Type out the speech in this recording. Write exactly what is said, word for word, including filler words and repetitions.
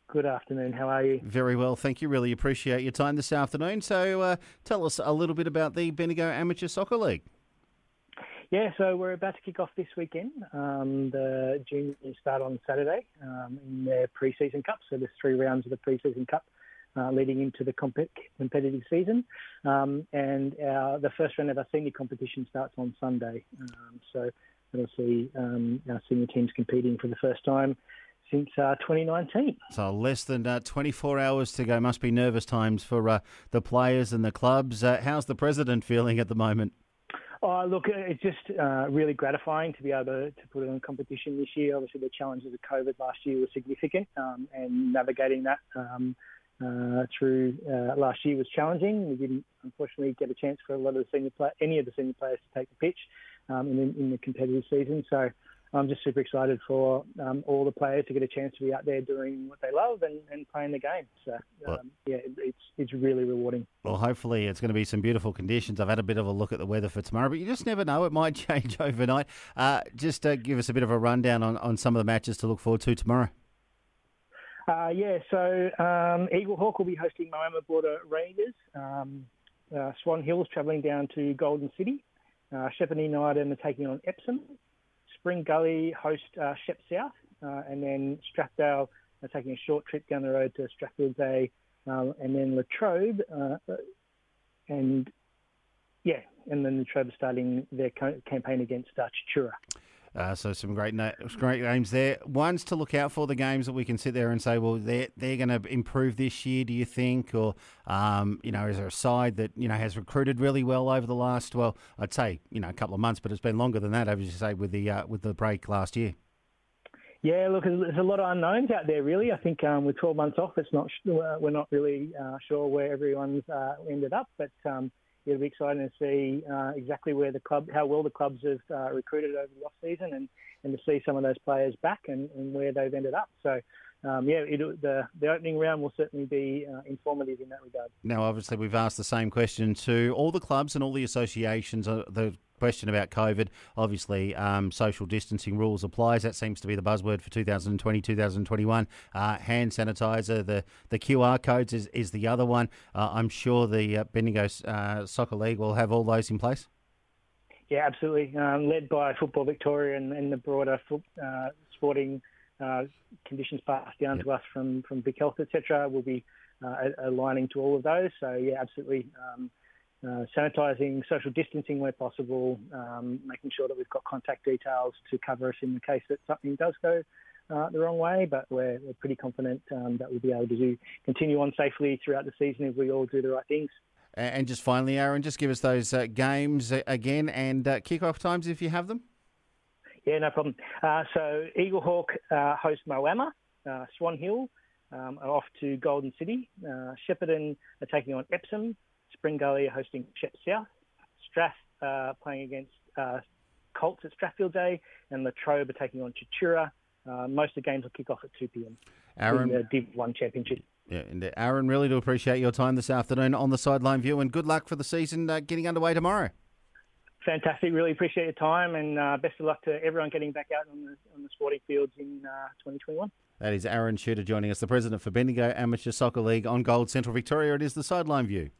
Good afternoon. How are you? Very well, thank you. Really appreciate your time this afternoon. So uh, tell us a little bit about the Bendigo Amateur Soccer League. Yeah, so we're about to kick off this weekend. Um, the juniors start on Saturday um, in their pre-season cup. So there's three rounds of the pre-season cup uh, leading into the comp- competitive season. Um, and our, the first round of our senior competition starts on Sunday. Um, so we'll see um, our senior teams competing for the first time since uh, twenty nineteen. So less than uh, twenty-four hours to go. Must be nervous times for uh, the players and the clubs. Uh, how's the president feeling at the moment? Oh, look, it's just uh, really gratifying to be able to, to put it on competition this year. Obviously, the challenges of COVID last year were significant, um, and navigating that um, uh, through uh, last year was challenging. We didn't, unfortunately, get a chance for a lot of the senior play- any of the senior players to take the pitch um, in, in the competitive season. So I'm just super excited for um, all the players to get a chance to be out there doing what they love and, and playing the game. So, um, well, yeah, it, it's it's really rewarding. Well, hopefully it's going to be some beautiful conditions. I've had a bit of a look at the weather for tomorrow, but you just never know. It might change overnight. Uh, just uh, give us a bit of a rundown on, on some of the matches to look forward to tomorrow. Uh, yeah, so um, Eagle Hawk will be hosting Moama Border Rangers. Um, uh, Swan Hills travelling down to Golden City. Uh, Shepparton United are taking on Epsom. Spring Gully host uh, Shep South, uh, and then Strathdale are taking a short trip down the road to Strathfield Day, um, and then Latrobe, uh, and yeah, and then Latrobe are starting their co- campaign against uh, Chichura. Uh, so some great na- great names there. Ones to look out for, the games that we can sit there and say, well, they're, they're going to improve this year, do you think? Or, um, you know, is there a side that, you know, has recruited really well over the last, well, I'd say, you know, a couple of months, but it's been longer than that, as you say, with the uh, with the break last year. Yeah, look, there's a lot of unknowns out there, really. I think um, with twelve months off, it's not uh, we're not really uh, sure where everyone's uh, ended up, but um, it'll be exciting to see uh, exactly where the club, how well the clubs have uh, recruited over the off season, and, and to see some of those players back and, and where they've ended up. So, um, yeah, it, the the opening round will certainly be uh, informative in that regard. Now, obviously, we've asked the same question to all the clubs and all the associations. Uh, the question about COVID, obviously, um, social distancing rules applies. That seems to be the buzzword for two thousand twenty, two thousand twenty-one. Uh, hand sanitizer, the, the Q R codes is, is the other one. Uh, I'm sure the uh, Bendigo uh, Soccer League will have all those in place. Yeah, absolutely. Um, led by Football Victoria and, and the broader foot, uh, sporting uh, conditions passed down yep. to us from, from Vic Health, et cetera. We'll be uh, aligning to all of those. So, yeah, absolutely. Um, Uh, sanitising, social distancing where possible, um, making sure that we've got contact details to cover us in the case that something does go uh, the wrong way, but we're, we're pretty confident um, that we'll be able to do, continue on safely throughout the season if we all do the right things. And just finally, Aaron, just give us those uh, games again and uh, kick-off times if you have them. Yeah, no problem. Uh, so Eagle Hawk uh, host Moama, uh, Swan Hill um, are off to Golden City, uh, Shepparton are taking on Epsom, Spring Gully are hosting Shep South, Strath uh, playing against uh, Colts at Strathfield Day, and Latrobe are taking on Chichura. Uh, most of the games will kick off at two p.m. Aaron, the uh, Div one Championship. Yeah, and Aaron, really do appreciate your time this afternoon on the Sideline View, and good luck for the season uh, getting underway tomorrow. Fantastic. Really appreciate your time, and uh, best of luck to everyone getting back out on the on the sporting fields in uh, twenty twenty-one. That is Aaron Shooter joining us, the president for Bendigo Amateur Soccer League on Gold Central Victoria. It is the Sideline View.